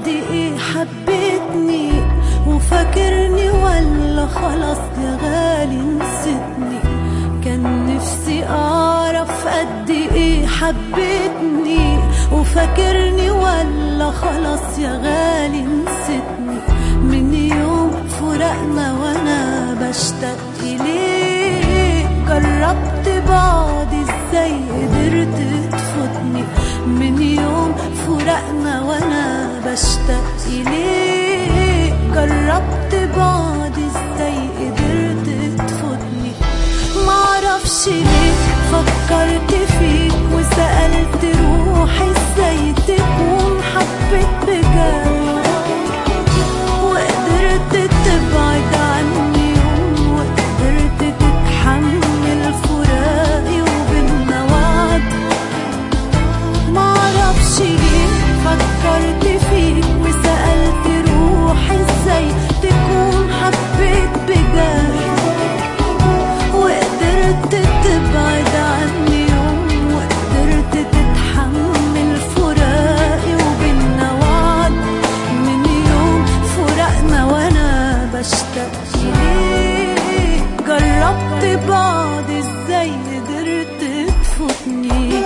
قد ايه حبيتني وفاكرني، ولا خلاص يا غالي نسيتني؟ كان نفسي اعرف قد ايه حبيتني وفاكرني، ولا خلاص يا غالي نسيتني؟ من يوم فراقنا وانا بشتاق اليك، جربت بعض ازاي قدرت تفوتني؟ من يوم فراقنا وانا بشتاق اليك، جربت بعض ازاي قدرت تفوتني؟ معرفش ليه فكرت فيك وسألت روحي ازاي تكون حبيت بجد، وقدرت تبعد عني يوم، وقدرت تتحمل فراقي وبينا وعد. معرفش ليه فكرت فيك وسألت روحي ازاي تكون حبيت بجد، وقدرت تبعد عني يوم، وقدرت تتحمل فراقي وبينا وعد. من يوم فراقنا وانا بشتاق ليك، جربت بعض ازاي قدرت تفوتني؟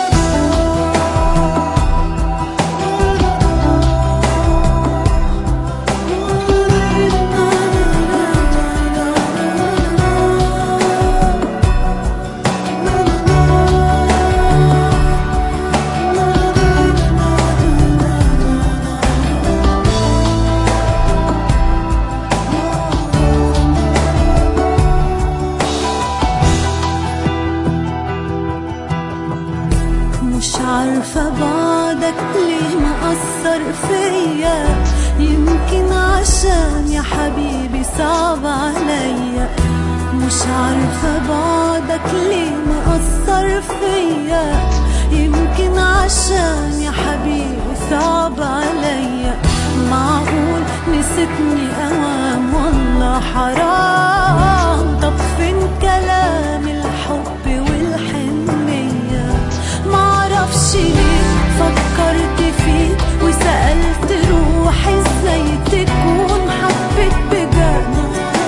مش عارفة بعدك ليه مأثر فيا، يمكن عشان يا حبيبي صعب عليا. مش عارفة بعدك ليه مأثر فيا، يمكن عشان يا حبيبي صعب عليا. معقول نسيتني أوام والله حرام؟ طب فين كلام الحب والحنية؟ معرفش ليه فكرت فيك وسألت روحي ازاي تكون حبيت بجد،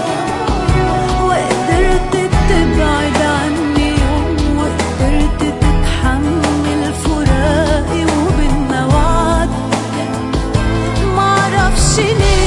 وقدرت تبعد عني يوم، وقدرت تتحمل فراقي وبينا وعد. معرفش ليه